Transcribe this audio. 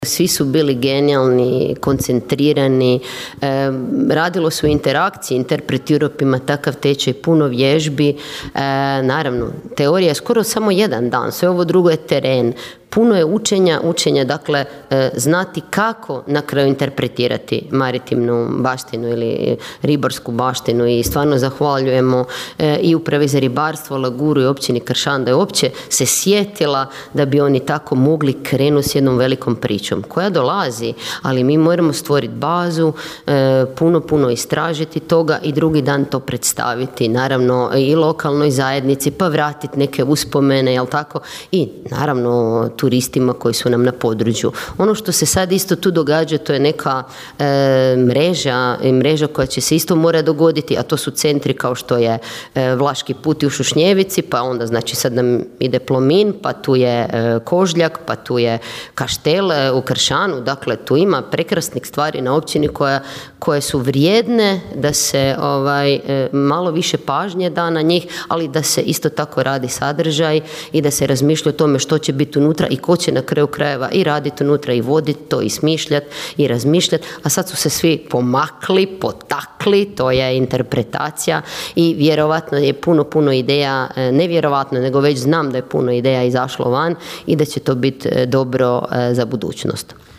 Svi su bili genijalni, koncentrirani, radilo se u interakciji, Interpret Europe ima takav tečaj, puno vježbi, naravno, teorija je skoro samo jedan dan, sve ovo drugo je teren. Puno je učenja, dakle, znati kako na kraju interpretirati maritimnu baštinu ili ribarsku baštinu i stvarno zahvaljujemo i Upravi za ribarstvo, Laguru i općini Kršan da je uopće se sjetila da bi oni tako mogli krenuti s jednom velikom pričom koja dolazi, ali mi moramo stvoriti bazu, puno istražiti toga i drugi dan to predstaviti, naravno i lokalnoj zajednici, pa vratiti neke uspomene, jel tako, i naravno turistima koji su nam na području. Ono što se sad isto tu događa, to je neka mreža koja će se isto mora dogoditi, a to su centri kao što je Vlaški put u Šušnjevici, pa onda znači sad nam ide Plomin, pa tu je Kožljak, pa tu je Kaštel u Kršanu, dakle tu ima prekrasnih stvari na općini koje su vrijedne da se malo više pažnje da na njih, ali da se isto tako radi sadržaj i da se razmišlja o tome što će biti unutra i ko će na kraju krajeva i raditi unutra i voditi to i smišljati i razmišljati, a sad su se svi pomakli, potakli, to je interpretacija i vjerovatno je puno ideja, ne vjerovatno, nego već znam da je puno ideja izašlo van i da će to biti dobro za budućnost.